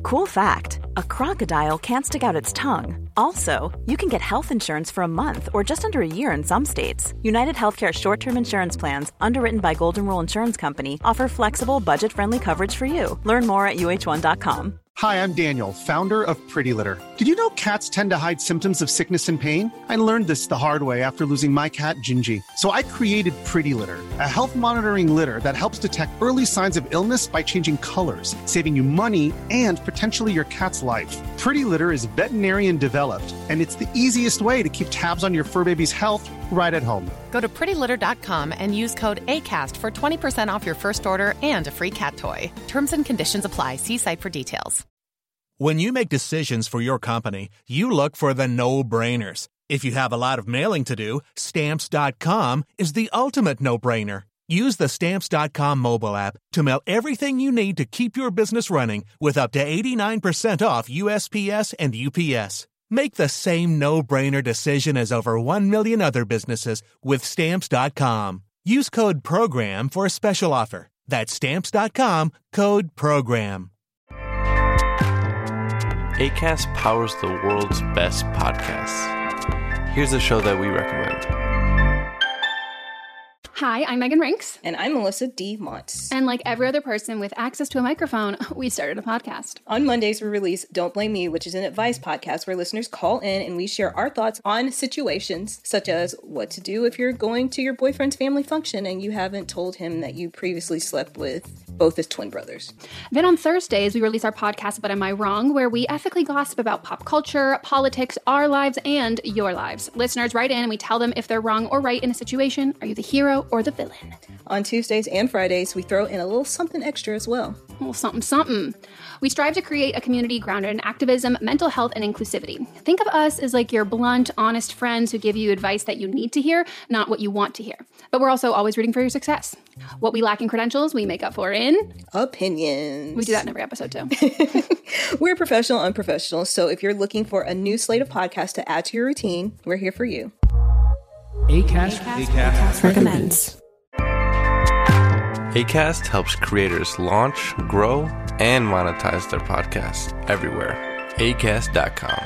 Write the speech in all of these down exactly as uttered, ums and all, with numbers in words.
Cool fact, a crocodile can't stick out its tongue. Also, you can get health insurance for a month or just under a year in some states. United Healthcare short-term insurance plans, underwritten by Golden Rule Insurance Company, offer flexible, budget-friendly coverage for you. Learn more at U H one dot com. Hi, I'm Daniel, founder of Pretty Litter. Did you know cats tend to hide symptoms of sickness and pain? I learned this the hard way after losing my cat, Gingy. So I created Pretty Litter, a health monitoring litter that helps detect early signs of illness by changing colors, saving you money and potentially your cat's life. Pretty Litter is veterinarian developed, and it's the easiest way to keep tabs on your fur baby's health right at home. Go to pretty litter dot com and use code ACAST for twenty percent off your first order and a free cat toy. Terms and conditions apply. See site for details. When you make decisions for your company, you look for the no-brainers. If you have a lot of mailing to do, Stamps dot com is the ultimate no-brainer. Use the Stamps dot com mobile app to mail everything you need to keep your business running with up to eighty-nine percent off U S P S and U P S. Make the same no-brainer decision as over one million other businesses with Stamps dot com. Use code PROGRAM for a special offer. That's Stamps dot com, code PROGRAM. Acast powers the world's best podcasts. Here's a show that we recommend. Hi, I'm Megan Rinks. And I'm Melissa D. Montz. And like every other person with access to a microphone, we started a podcast. On Mondays, we release Don't Blame Me, which is an advice podcast where listeners call in and we share our thoughts on situations such as what to do if you're going to your boyfriend's family function and you haven't told him that you previously slept with both his twin brothers. Then on Thursdays, we release our podcast, But Am I Wrong?, where we ethically gossip about pop culture, politics, our lives, and your lives. Listeners write in and we tell them if they're wrong or right in a situation. Are you the hero or the villain? On Tuesdays and Fridays, we throw in a little something extra as well. A little something, something. We strive to create a community grounded in activism, mental health, and inclusivity. Think of us as like your blunt, honest friends who give you advice that you need to hear, not what you want to hear. But we're also always rooting for your success. What we lack in credentials, we make up for in opinions. We do that in every episode, too. We're professional, unprofessional, so if you're looking for a new slate of podcasts to add to your routine, we're here for you. Acast, Acast, Acast recommends. Acast helps creators launch, grow, and monetize their podcasts everywhere. Acast dot com.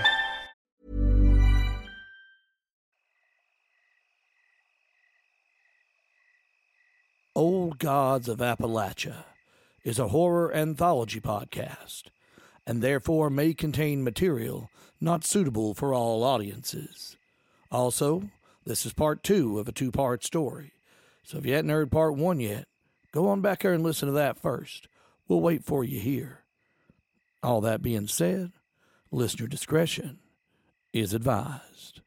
Old Gods of Appalachia is a horror anthology podcast, and therefore may contain material not suitable for all audiences. Also, this is part two of a two-part story, so if you hadn't heard part one yet, go on back there and listen to that first. We'll wait for you here. All that being said, listener discretion is advised.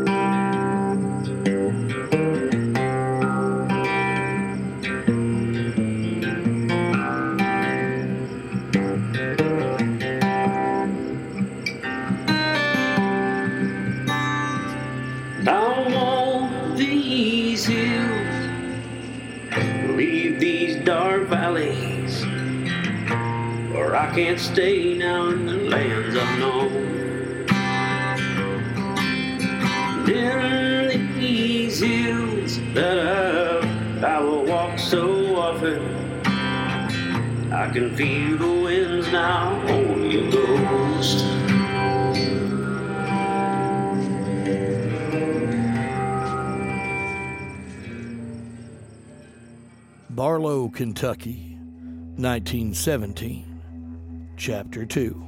Down all these hills, leave these dark valleys, or I can't stay now in the lands unknown. In these hills that I, I will walk so often, I can feel the winds now, oh you ghost. Barlow, Kentucky, nineteen seventeen, Chapter two.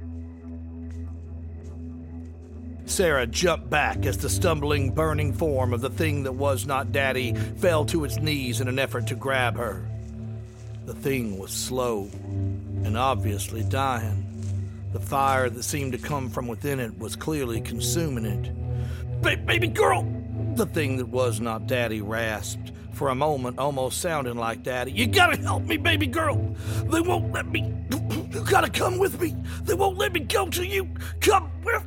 Sarah jumped back as the stumbling, burning form of the thing that was not Daddy fell to its knees in an effort to grab her. The thing was slow and obviously dying. The fire that seemed to come from within it was clearly consuming it. Ba- baby girl! The thing that was not Daddy rasped, for a moment almost sounding like Daddy. You gotta help me, baby girl! They won't let me... You gotta come with me! They won't let me go till you come with...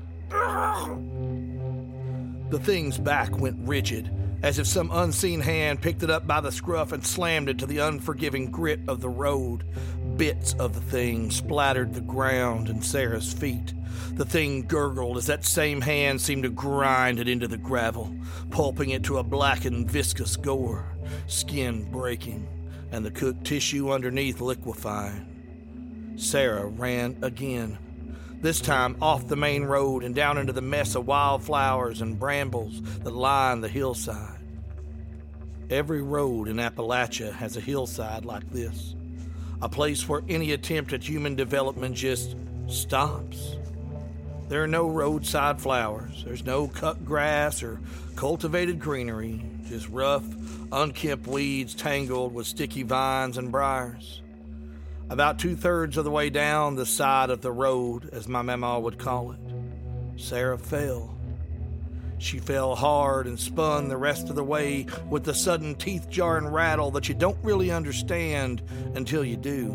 The thing's back went rigid, as if some unseen hand picked it up by the scruff and slammed it to the unforgiving grit of the road. Bits of the thing splattered the ground and Sarah's feet. The thing gurgled as that same hand seemed to grind it into the gravel, pulping it to a blackened, viscous gore, skin breaking, and the cooked tissue underneath liquefying. Sarah ran again, this time off the main road and down into the mess of wildflowers and brambles that line the hillside. Every road in Appalachia has a hillside like this, a place where any attempt at human development just stops. There are no roadside flowers, there's no cut grass or cultivated greenery, just rough, unkempt weeds tangled with sticky vines and briars. About two-thirds of the way down the side of the road, as my mama would call it, Sarah fell. She fell hard and spun the rest of the way with the sudden teeth-jarring rattle that you don't really understand until you do.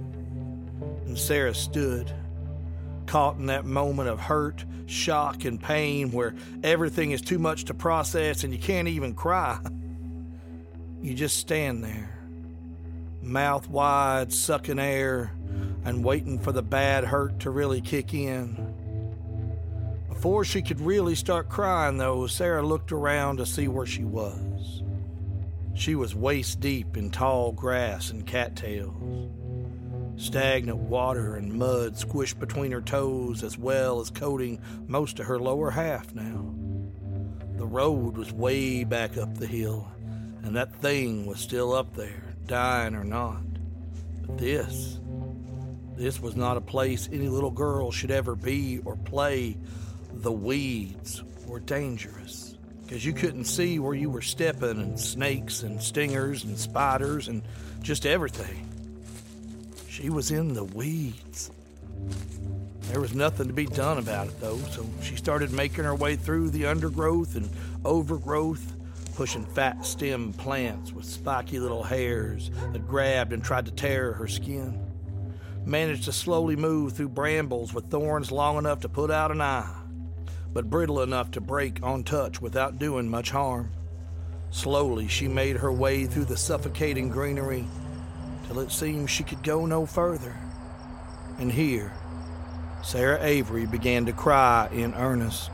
And Sarah stood, caught in that moment of hurt, shock, and pain where everything is too much to process and you can't even cry. You just stand there, mouth wide, sucking air, and waiting for the bad hurt to really kick in. Before she could really start crying, though, Sarah looked around to see where she was. She was waist deep in tall grass and cattails. Stagnant water and mud squished between her toes as well as coating most of her lower half now. The road was way back up the hill, and that thing was still up there, dying or not. But this, this was not a place any little girl should ever be or play. The weeds were dangerous, because you couldn't see where you were stepping, and snakes and stingers and spiders and just everything. She was in the weeds. There was nothing to be done about it, though, so she started making her way through the undergrowth and overgrowth, pushing fat stem plants with spiky little hairs that grabbed and tried to tear her skin. Managed to slowly move through brambles with thorns long enough to put out an eye, but brittle enough to break on touch without doing much harm. Slowly, she made her way through the suffocating greenery till it seemed she could go no further. And here, Sarah Avery began to cry in earnest.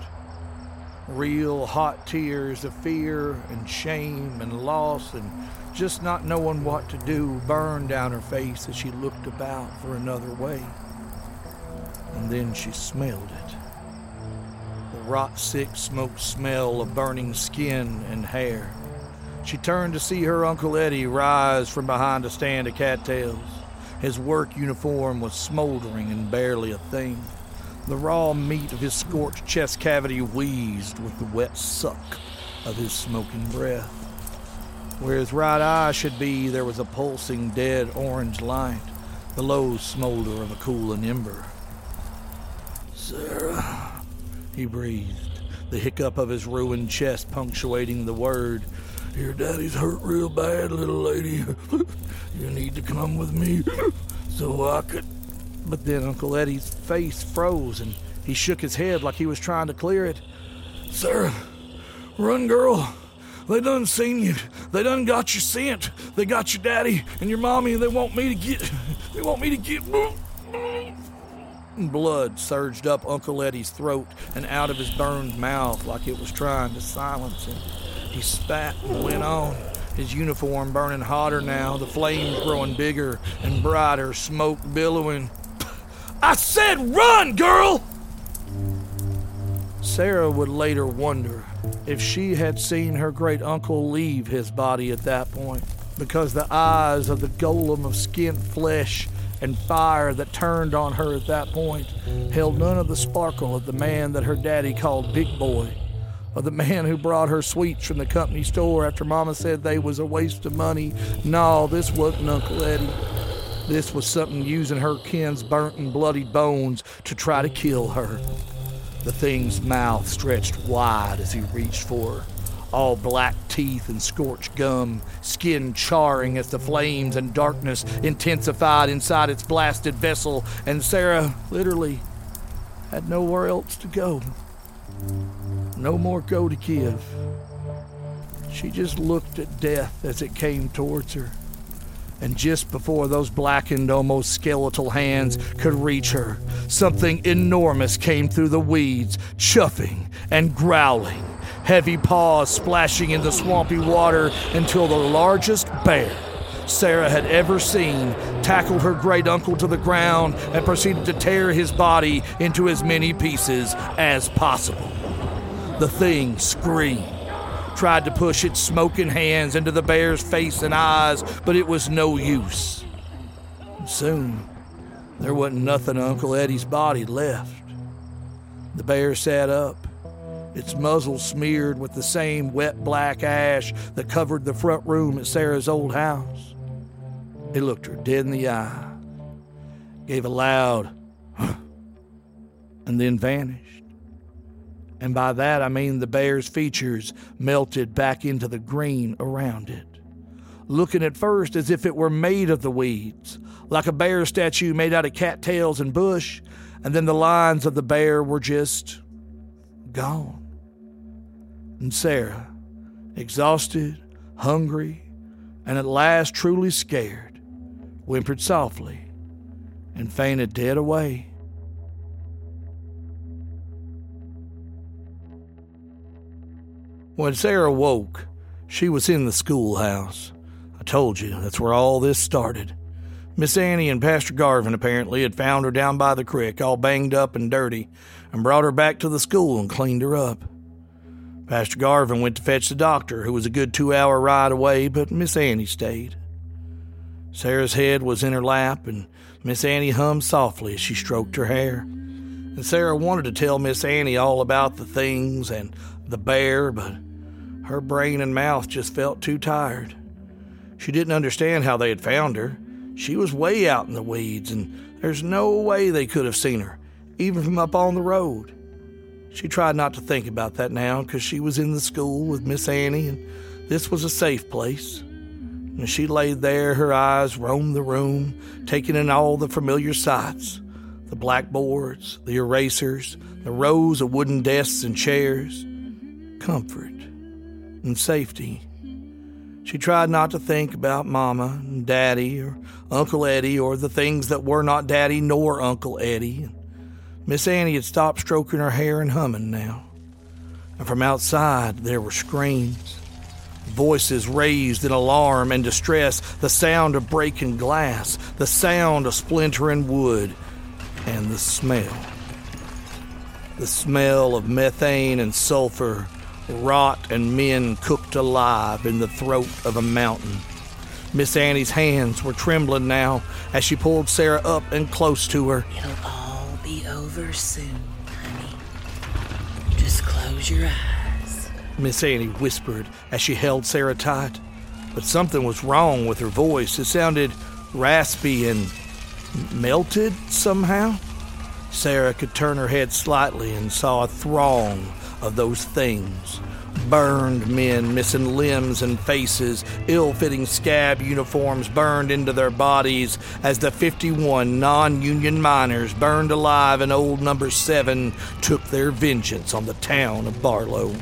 Real hot tears of fear and shame and loss and just not knowing what to do burned down her face as she looked about for another way. And then she smelled it. The rot-sick smoke smell of burning skin and hair. She turned to see her Uncle Eddie rise from behind a stand of cattails. His work uniform was smoldering and barely a thing. The raw meat of his scorched chest cavity wheezed with the wet suck of his smoking breath. Where his right eye should be, there was a pulsing dead orange light, the low smolder of a cooling ember. "Sarah," he breathed, the hiccup of his ruined chest punctuating the word. "Your daddy's hurt real bad, little lady. You need to come with me so I could..." But then Uncle Eddie's face froze and he shook his head like he was trying to clear it. "Sarah, run, girl. They done seen you. They done got your scent. They got your daddy and your mommy, and they want me to get... They want me to get..." Blood surged up Uncle Eddie's throat and out of his burned mouth like it was trying to silence him. He spat and went on, his uniform burning hotter now, the flames growing bigger and brighter, smoke billowing. "I said run, girl!" Sarah would later wonder if she had seen her great-uncle leave his body at that point, because the eyes of the golem of skinned flesh and fire that turned on her at that point held none of the sparkle of the man that her daddy called Big Boy, or the man who brought her sweets from the company store after Mama said they was a waste of money. No, this wasn't Uncle Eddie. This was something using her kin's burnt and bloody bones to try to kill her. The thing's mouth stretched wide as he reached for her, all black teeth and scorched gum, skin charring as the flames and darkness intensified inside its blasted vessel, and Sarah literally had nowhere else to go. No more go to give. She just looked at death as it came towards her. And just before those blackened, almost skeletal hands could reach her, something enormous came through the weeds, chuffing and growling, heavy paws splashing in the swampy water until the largest bear, Sarah had ever seen, tackled her great uncle to the ground and proceeded to tear his body into as many pieces as possible. The thing screamed, tried to push its smoking hands into the bear's face and eyes, but it was no use. And soon, there wasn't nothing of Uncle Eddie's body left. The bear sat up, its muzzle smeared with the same wet black ash that covered the front room at Sarah's old house. It looked her dead in the eye, gave a loud huh, and then vanished. And by that I mean the bear's features melted back into the green around it, looking at first as if it were made of the weeds, like a bear statue made out of cattails and bush, and then the lines of the bear were just gone. And Sarah, exhausted, hungry, and at last truly scared, whimpered softly and fainted dead away. When Sarah woke, she was in the schoolhouse. I told you, that's where all this started. Miss Annie and Pastor Garvin apparently had found her down by the creek, all banged up and dirty, and brought her back to the school and cleaned her up. Pastor Garvin went to fetch the doctor, who was a good two-hour ride away, but Miss Annie stayed. Sarah's head was in her lap, and Miss Annie hummed softly as she stroked her hair. And Sarah wanted to tell Miss Annie all about the things and the bear, but her brain and mouth just felt too tired. She didn't understand how they had found her. She was way out in the weeds, and there's no way they could have seen her, even from up on the road. She tried not to think about that now, because she was in the school with Miss Annie, and this was a safe place. As she lay there, her eyes roamed the room, taking in all the familiar sights, the blackboards, the erasers, the rows of wooden desks and chairs, comfort and safety. She tried not to think about Mama and Daddy or Uncle Eddie or the things that were not Daddy nor Uncle Eddie. Miss Annie had stopped stroking her hair and humming now. And from outside there were screams, voices raised in alarm and distress, the sound of breaking glass, the sound of splintering wood, and the smell. The smell of methane and sulfur, rot and men cooked alive in the throat of a mountain. Miss Annie's hands were trembling now as she pulled Sarah up and close to her. It'll all be over soon, honey. Just close your eyes. Miss Annie whispered as she held Sarah tight. But something was wrong with her voice. It sounded raspy and melted somehow. Sarah could turn her head slightly and saw a throng of those things. Burned men missing limbs and faces, ill-fitting scab uniforms burned into their bodies as the fifty-one non-union miners burned alive in old number seven took their vengeance on the town of Barlow.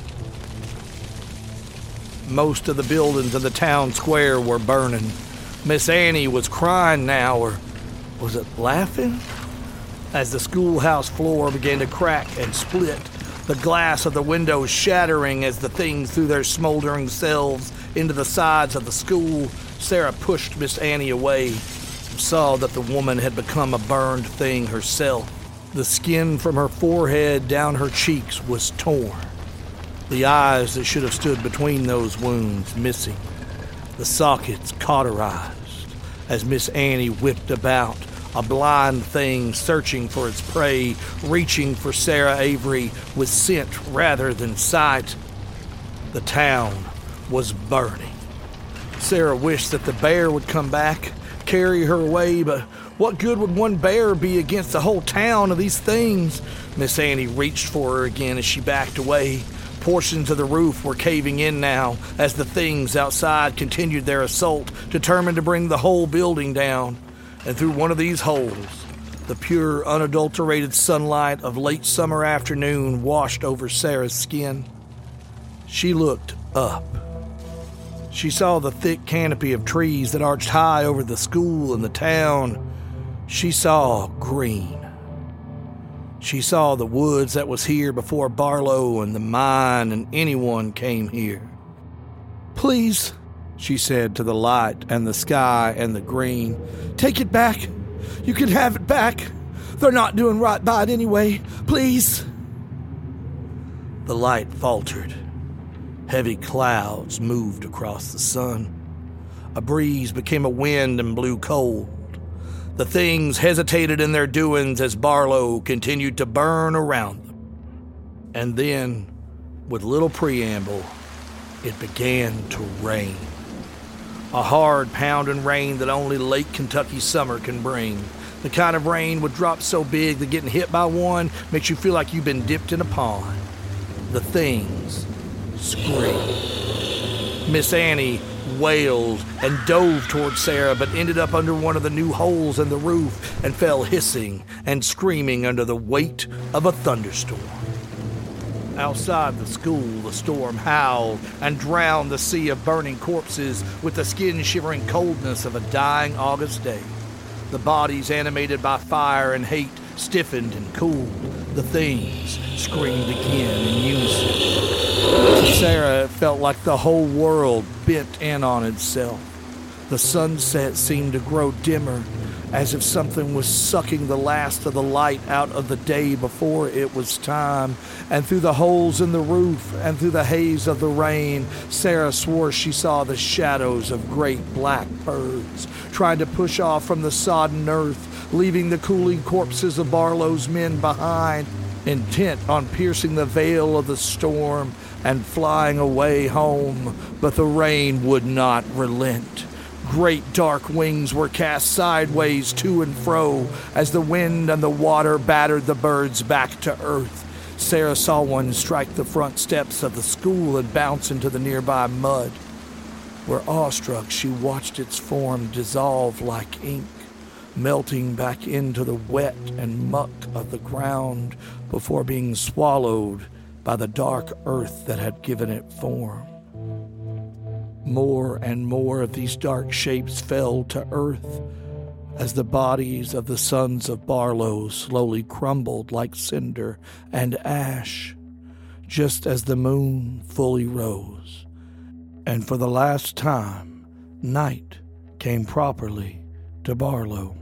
Most of the buildings in the town square were burning. Miss Annie was crying now, or was it laughing? As the schoolhouse floor began to crack and split, the glass of the windows shattering as the things threw their smoldering selves into the sides of the school, Sarah pushed Miss Annie away and saw that the woman had become a burned thing herself. The skin from her forehead down her cheeks was torn. The eyes that should have stood between those wounds missing. The sockets cauterized as Miss Annie whipped about, a blind thing searching for its prey, reaching for Sarah Avery with scent rather than sight. The town was burning. Sarah wished that the bear would come back, carry her away, but what good would one bear be against the whole town of these things? Miss Annie reached for her again as she backed away. Portions of the roof were caving in now as the things outside continued their assault, determined to bring the whole building down. And through one of these holes, the pure, unadulterated sunlight of late summer afternoon washed over Sarah's skin. She looked up. She saw the thick canopy of trees that arched high over the school and the town. She saw green. She saw the woods that was here before Barlow and the mine and anyone came here. "Please," she said to the light and the sky and the green. "Take it back. You can have it back. They're not doing right by it anyway. Please." The light faltered. Heavy clouds moved across the sun. A breeze became a wind and blew cold. The things hesitated in their doings as Barlow continued to burn around them. And then, with little preamble, it began to rain. A hard pounding rain that only Lake Kentucky summer can bring. The kind of rain would drop so big that getting hit by one makes you feel like you've been dipped in a pond. The things screamed. Miss Annie wailed and dove toward Sarah, but ended up under one of the new holes in the roof and fell hissing and screaming under the weight of a thunderstorm. Outside the school, the storm howled and drowned the sea of burning corpses with the skin-shivering coldness of a dying August day. The bodies animated by fire and hate stiffened and cooled. The things screamed again in unison. To Sarah, it felt like the whole world bent in on itself. The sunset seemed to grow dimmer, as if something was sucking the last of the light out of the day before it was time. And through the holes in the roof and through the haze of the rain, Sarah swore she saw the shadows of great black birds trying to push off from the sodden earth, leaving the cooling corpses of Barlow's men behind, intent on piercing the veil of the storm and flying away home. But the rain would not relent. Great dark wings were cast sideways to and fro as the wind and the water battered the birds back to earth. Sarah saw one strike the front steps of the school and bounce into the nearby mud, where awestruck she watched its form dissolve like ink, melting back into the wet and muck of the ground before being swallowed by the dark earth that had given it form. More and more of these dark shapes fell to earth as the bodies of the sons of Barlow slowly crumbled like cinder and ash, just as the moon fully rose. And for the last time, night came properly to Barlow.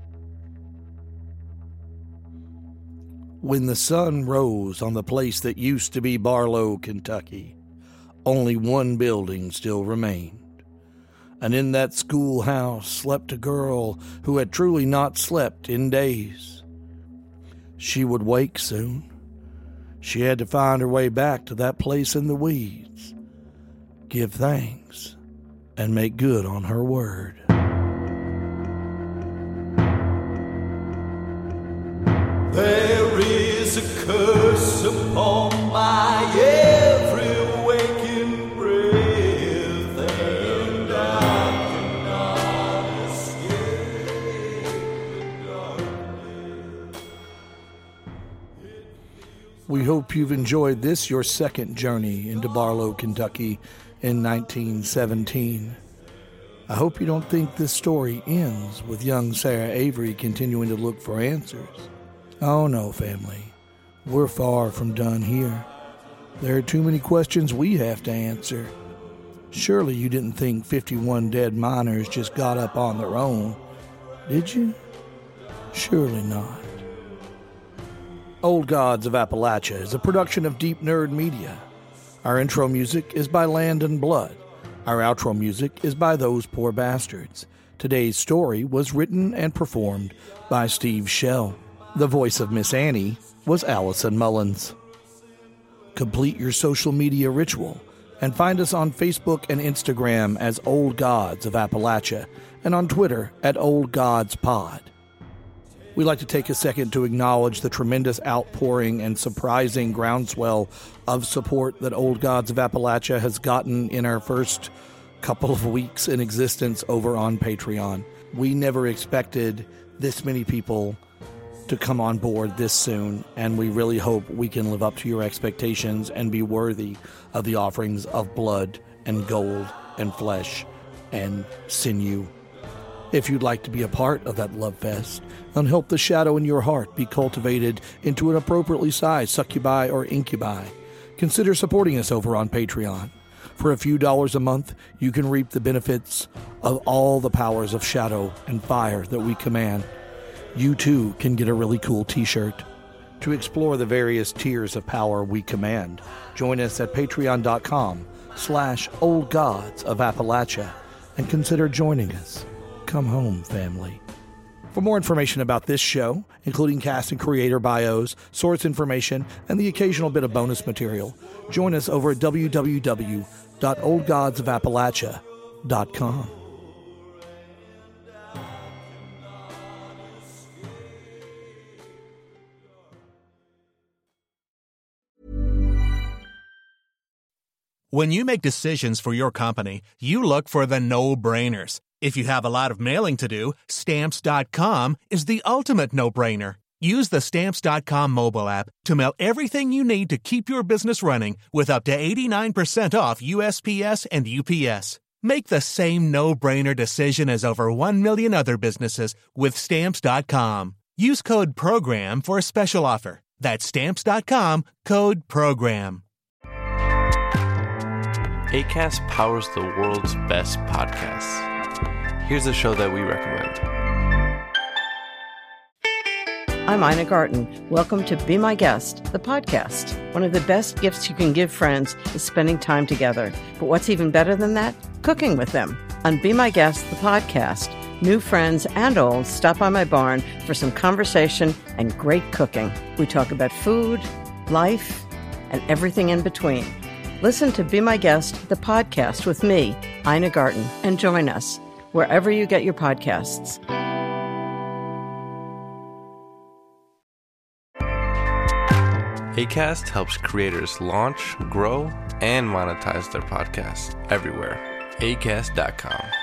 When the sun rose on the place that used to be Barlow, Kentucky, only one building still remained. And in that schoolhouse slept a girl who had truly not slept in days. She would wake soon. She had to find her way back to that place in the weeds, give thanks, and make good on her word. There is a curse upon my every waking breath, and I cannot escape the darkness. We hope you've enjoyed this, your second journey into Barlow, Kentucky in nineteen seventeen. I hope you don't think this story ends with young Sarah Avery continuing to look for answers. Oh no, family. We're far from done here. There are too many questions we have to answer. Surely you didn't think fifty-one dead miners just got up on their own, did you? Surely not. Old Gods of Appalachia is a production of Deep Nerd Media. Our intro music is by Land and Blood. Our outro music is by Those Poor Bastards. Today's story was written and performed by Steve Shell. The voice of Miss Annie was Allison Mullins. Complete your social media ritual and find us on Facebook and Instagram as Old Gods of Appalachia and on Twitter at Old Gods Pod. We'd like to take a second to acknowledge the tremendous outpouring and surprising groundswell of support that Old Gods of Appalachia has gotten in our first couple of weeks in existence over on Patreon. We never expected this many people to come on board this soon, and we really hope we can live up to your expectations and be worthy of the offerings of blood and gold and flesh and sinew. If you'd like to be a part of that love fest and help the shadow in your heart be cultivated into an appropriately sized succubi or incubi, consider supporting us over on Patreon. For a few dollars a month, you can reap the benefits of all the powers of shadow and fire that we command. You too can get a really cool t-shirt. To explore the various tiers of power we command, join us at patreon.com slash old gods of Appalachia and consider joining us. Come home, family. For more information about this show, including cast and creator bios, source information, and the occasional bit of bonus material, join us over at w w w dot old gods of appalachia dot com. When you make decisions for your company, you look for the no-brainers. If you have a lot of mailing to do, Stamps dot com is the ultimate no-brainer. Use the Stamps dot com mobile app to mail everything you need to keep your business running with up to eighty-nine percent off U S P S and U P S. Make the same no-brainer decision as over one million other businesses with Stamps dot com. Use code PROGRAM for a special offer. That's Stamps dot com, code PROGRAM. Acast powers the world's best podcasts. Here's a show that we recommend. I'm Ina Garten. Welcome to Be My Guest, the podcast. One of the best gifts you can give friends is spending time together. But what's even better than that? Cooking with them. On Be My Guest, the podcast, new friends and old stop by my barn for some conversation and great cooking. We talk about food, life, and everything in between. Listen to Be My Guest, the podcast with me, Ina Garten, and join us wherever you get your podcasts. Acast helps creators launch, grow, and monetize their podcasts everywhere. acast dot com.